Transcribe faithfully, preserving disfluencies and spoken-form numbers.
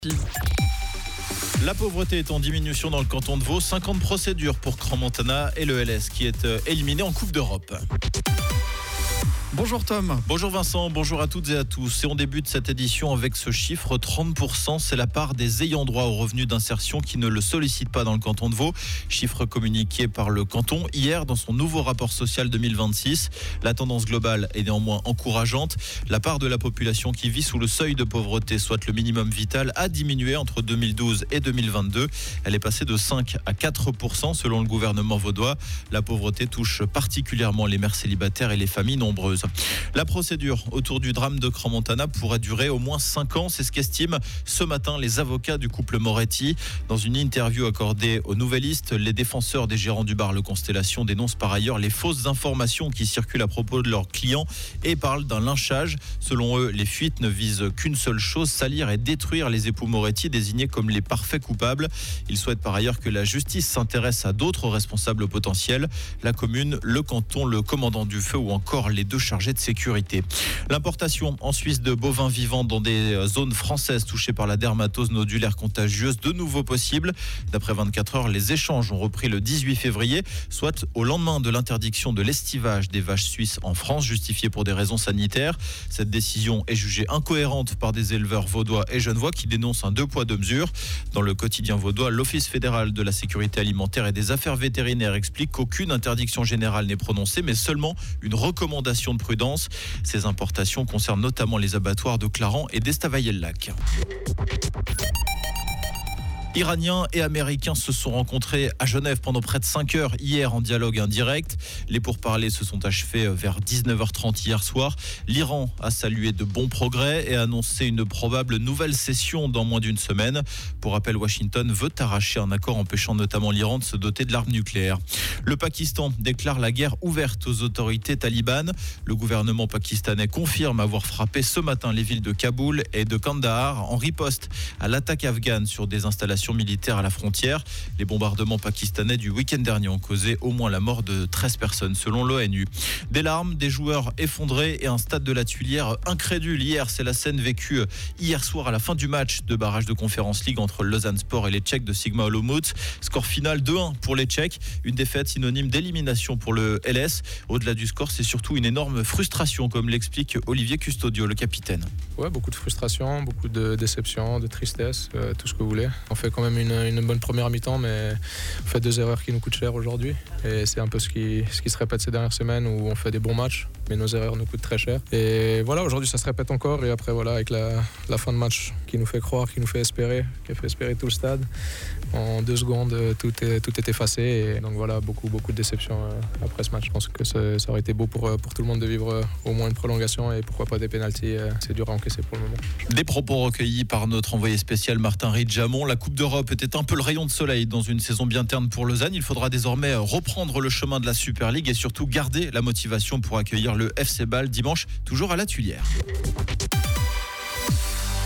La pauvreté est en diminution dans le canton de Vaud. cinquante procédures pour Crans-Montana et le L S qui est éliminé en Coupe d'Europe. Bonjour Tom. Bonjour Vincent, bonjour à toutes et à tous. Et on débute cette édition avec ce chiffre, trente pour cent, c'est la part des ayants droit au revenu d'insertion qui ne le sollicitent pas dans le canton de Vaud. Chiffre communiqué par le canton hier dans son nouveau rapport social deux mille vingt-six. La tendance globale est néanmoins encourageante. La part de la population qui vit sous le seuil de pauvreté, soit le minimum vital, a diminué entre deux mille douze et deux mille vingt-deux. Elle est passée de cinq à quatre pour cent selon le gouvernement vaudois. La pauvreté touche particulièrement les mères célibataires et les familles nombreuses. La procédure autour du drame de Crans-Montana pourrait durer au moins cinq ans. C'est ce qu'estiment ce matin les avocats du couple Moretti. Dans une interview accordée aux Nouvellistes, les défenseurs des gérants du bar Le Constellation dénoncent par ailleurs les fausses informations qui circulent à propos de leurs clients et parlent d'un lynchage. Selon eux, les fuites ne visent qu'une seule chose, salir et détruire les époux Moretti désignés comme les parfaits coupables. Ils souhaitent par ailleurs que la justice s'intéresse à d'autres responsables potentiels, la commune, le canton, le commandant du feu ou encore les deux chargés de sécurité. L'importation en Suisse de bovins vivants dans des zones françaises touchées par la dermatose nodulaire contagieuse de nouveau possible. D'après vingt-quatre heures, les échanges ont repris le dix-huit février, soit au lendemain de l'interdiction de l'estivage des vaches suisses en France, justifiée pour des raisons sanitaires. Cette décision est jugée incohérente par des éleveurs vaudois et genevois qui dénoncent un deux poids deux mesures. Dans le quotidien vaudois, l'Office fédéral de la sécurité alimentaire et des affaires vétérinaires explique qu'aucune interdiction générale n'est prononcée, mais seulement une recommandation de prudence. Ces importations concernent notamment les abattoirs de Clarens et d'Estavayer-le-Lac. Iraniens et Américains se sont rencontrés à Genève pendant près de cinq heures hier en dialogue indirect. Les pourparlers se sont achevés vers dix-neuf heures trente hier soir. L'Iran a salué de bons progrès et a annoncé une probable nouvelle session dans moins d'une semaine. Pour rappel, Washington veut arracher un accord empêchant notamment l'Iran de se doter de l'arme nucléaire. Le Pakistan déclare la guerre ouverte aux autorités talibanes. Le gouvernement pakistanais confirme avoir frappé ce matin les villes de Kaboul et de Kandahar en riposte à l'attaque afghane sur des installations militaires à la frontière. Les bombardements pakistanais du week-end dernier ont causé au moins la mort de treize personnes selon l'ONU. Des larmes, des joueurs effondrés et un stade de la Tuilière incrédule. Hier, c'est la scène vécue hier soir à la fin du match de barrage de Conference League entre Lausanne Sport et les Tchèques de Sigma Olomouc. Score final deux un pour les Tchèques. Une défaite synonyme d'élimination pour le L S. Au-delà du score, c'est surtout une énorme frustration, comme l'explique Olivier Custodio, le capitaine. Ouais, beaucoup de frustration, beaucoup de déception, de tristesse, euh, tout ce que vous voulez. On fait quand même une, une bonne première mi-temps, mais on fait deux erreurs qui nous coûtent cher aujourd'hui. Et c'est un peu ce qui, ce qui se répète ces dernières semaines où on fait des bons matchs, mais nos erreurs nous coûtent très cher. Et voilà, aujourd'hui ça se répète encore. Et après, voilà, avec la, la fin de match qui nous fait croire, qui nous fait espérer, qui a fait espérer tout le stade. En deux secondes, tout est, tout est effacé. Et donc voilà, beaucoup, beaucoup de déception après ce match. Je pense que ça, ça aurait été beau pour, pour tout le monde de vivre au moins une prolongation et pourquoi pas des pénaltys. C'est dur à encaisser pour le moment. Des propos recueillis par notre envoyé spécial Martin Ridjamon. La Coupe d'Europe était un peu le rayon de soleil dans une saison bien terne pour Lausanne. Il faudra désormais reprendre le chemin de la Super League et surtout garder la motivation pour accueillir le F C Bâle dimanche, toujours à la Tuilière.